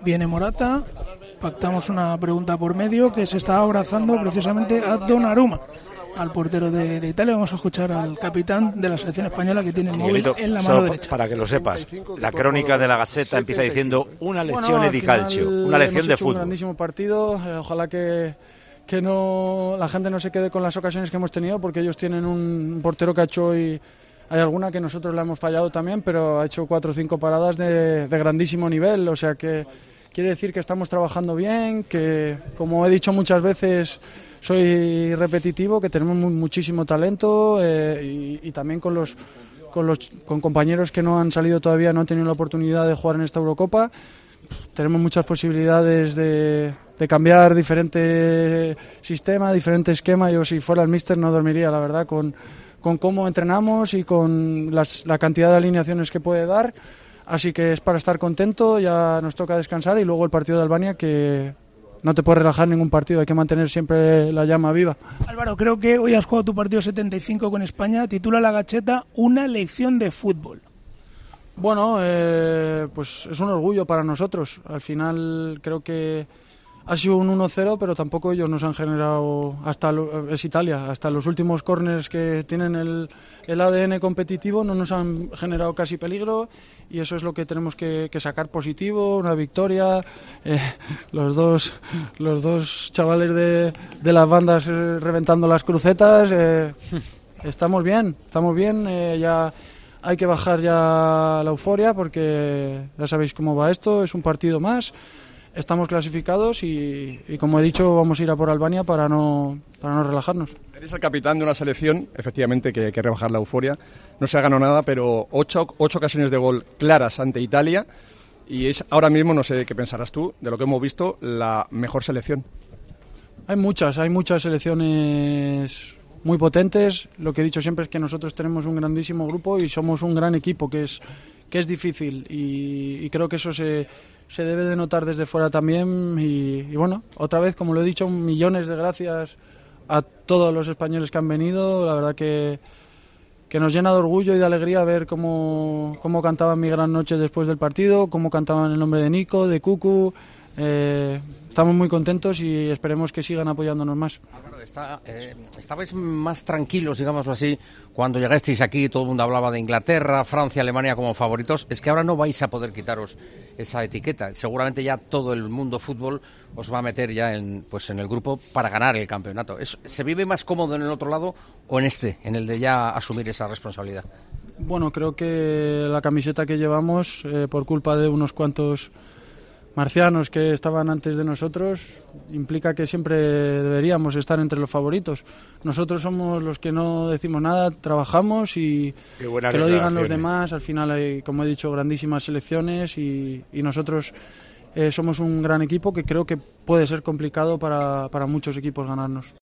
Viene Morata, pactamos una pregunta por medio, que se está abrazando precisamente a Donnarumma, al portero de Italia. Vamos a escuchar al capitán de la selección española, que tiene el móvil en la mano derecha. Para que lo sepas, la crónica de la Gazzetta empieza diciendo una lezione di calcio, una lección de fútbol. Un grandísimo partido, ojalá que no, la gente no se quede con las ocasiones que hemos tenido, porque ellos tienen un portero que ha hecho hoy, hay alguna que nosotros la hemos fallado también, pero ha hecho 4 o 5 paradas de grandísimo nivel, o sea que quiere decir que estamos trabajando bien, que, como he dicho muchas veces, soy repetitivo, que tenemos muchísimo talento, y también con compañeros que no han salido todavía, no han tenido la oportunidad de jugar en esta Eurocopa. Tenemos muchas posibilidades de cambiar diferente sistema, diferente esquema. Yo, si fuera el míster, no dormiría, la verdad, con cómo entrenamos y con la cantidad de alineaciones que puede dar. Así que es para estar contento, ya nos toca descansar, y luego el partido de Albania, que no te puedes relajar ningún partido, hay que mantener siempre la llama viva. Álvaro, creo que hoy has jugado tu partido 75 con España, titula la Gazzetta una lección de fútbol. Bueno, pues es un orgullo para nosotros. Al final creo que ha sido un 1-0, pero tampoco ellos nos han generado, es Italia, hasta los últimos córners que tienen el ADN competitivo no nos han generado casi peligro, y eso es lo que tenemos que sacar positivo, una victoria. Los dos chavales de las bandas reventando las crucetas, estamos bien, ya hay que bajar ya la euforia, porque ya sabéis cómo va esto, es un partido más. Estamos clasificados y como he dicho, vamos a ir a por Albania para no relajarnos. Eres el capitán de una selección, efectivamente, que hay que rebajar la euforia. No se ha ganado nada, pero 8 ocasiones de gol claras ante Italia, y es ahora mismo, no sé qué pensarás tú, de lo que hemos visto, la mejor selección. Hay muchas selecciones muy potentes. Lo que he dicho siempre es que nosotros tenemos un grandísimo grupo y somos un gran equipo, que es difícil, y creo que eso se debe de notar desde fuera también. Y bueno, otra vez, como lo he dicho, millones de gracias a todos los españoles que han venido. La verdad que nos llena de orgullo y de alegría ver cómo cantaban Mi Gran Noche después del partido, cómo cantaban el nombre de Nico, de Cucu. Estamos muy contentos y esperemos que sigan apoyándonos más. Álvaro, estabais más tranquilos, digámoslo así, cuando llegasteis aquí. Todo el mundo hablaba de Inglaterra, Francia, Alemania como favoritos. Es que ahora no vais a poder quitaros esa etiqueta. Seguramente ya todo el mundo fútbol os va a meter ya en el grupo para ganar el campeonato. ¿Se vive más cómodo en el otro lado o en el de ya asumir esa responsabilidad? Bueno, creo que la camiseta que llevamos, por culpa de unos cuantos marcianos que estaban antes de nosotros, implica que siempre deberíamos estar entre los favoritos. Nosotros somos los que no decimos nada, trabajamos, y que lo digan los demás. Al final hay, como he dicho, grandísimas selecciones, y nosotros somos un gran equipo, que creo que puede ser complicado para muchos equipos ganarnos.